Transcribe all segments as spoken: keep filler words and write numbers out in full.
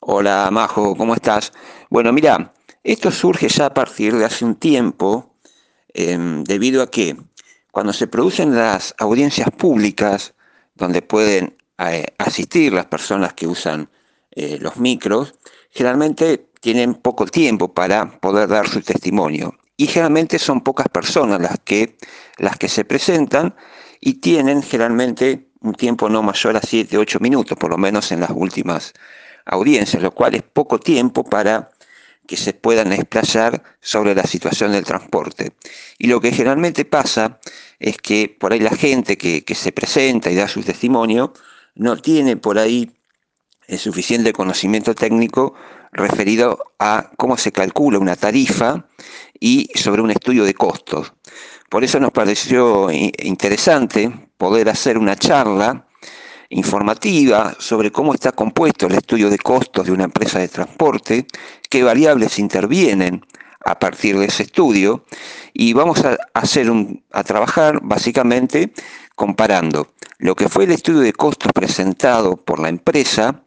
Hola Majo, ¿cómo estás? Bueno, mira, esto surge ya a partir de hace un tiempo, em, debido a que cuando se producen las audiencias públicas, donde pueden eh, asistir las personas que usan eh, los micros, generalmente tienen poco tiempo para poder dar su testimonio. Y generalmente son pocas personas las que, las que se presentan y tienen generalmente un tiempo no mayor a siete ocho minutos, por lo menos en las últimas audiencias, lo cual es poco tiempo para que se puedan explayar sobre la situación del transporte. Y lo que generalmente pasa es que por ahí la gente que, que se presenta y da su testimonio no tiene por ahí el suficiente conocimiento técnico referido a cómo se calcula una tarifa y sobre un estudio de costos. Por eso nos pareció interesante poder hacer una charla informativa sobre cómo está compuesto el estudio de costos de una empresa de transporte, qué variables intervienen a partir de ese estudio, y vamos a hacer un, a trabajar básicamente comparando lo que fue el estudio de costos presentado por la empresa,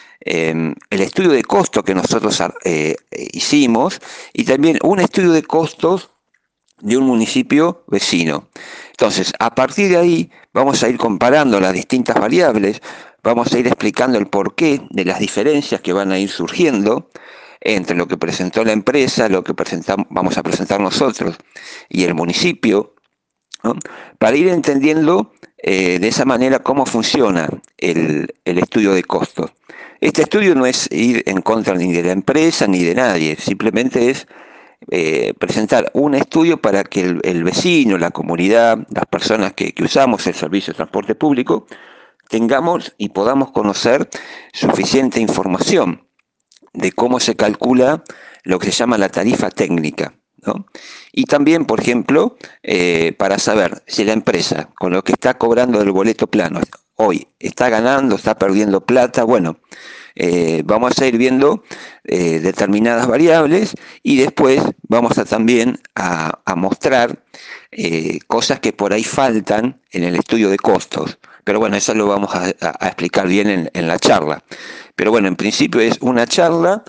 eh, el estudio de costos que nosotros eh, hicimos, y también un estudio de costos de un municipio vecino. Entonces, a partir de ahí vamos a ir comparando las distintas variables, vamos a ir explicando el porqué de las diferencias que van a ir surgiendo entre lo que presentó la empresa, lo que presentamos, vamos a presentar nosotros y el municipio, ¿no? Para ir entendiendo eh, de esa manera cómo funciona el, el estudio de costos. Este estudio no es ir en contra ni de la empresa ni de nadie, simplemente es eh, presentar un estudio para que el, el, vecino, la comunidad, las personas que, que usamos el servicio de transporte público, tengamos y podamos conocer suficiente información de cómo se calcula lo que se llama la tarifa técnica, ¿no? Y también, por ejemplo, eh, para saber si la empresa, con lo que está cobrando del boleto plano, hoy está ganando, está perdiendo plata, bueno, eh, vamos a ir viendo eh, determinadas variables y después vamos a también a, a mostrar eh, cosas que por ahí faltan en el estudio de costos. Pero bueno, eso lo vamos a, a explicar bien en, en la charla. Pero bueno, en principio es una charla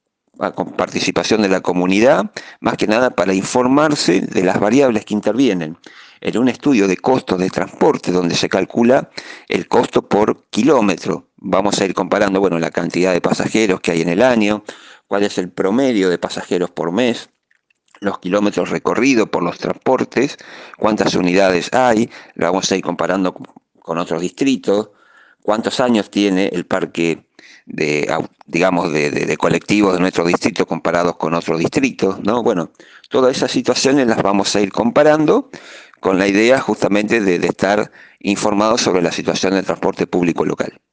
con participación de la comunidad, más que nada para informarse de las variables que intervienen en un estudio de costos de transporte donde se calcula el costo por kilómetro. Vamos a ir comparando, bueno, la cantidad de pasajeros que hay en el año, cuál es el promedio de pasajeros por mes, los kilómetros recorridos por los transportes, cuántas unidades hay, lo vamos a ir comparando con otros distritos, cuántos años tiene el parque de, digamos, de, de, de colectivos de nuestro distrito comparados con otros distritos, ¿no? Bueno, todas esas situaciones las vamos a ir comparando con la idea justamente de, de estar informados sobre la situación del transporte público local.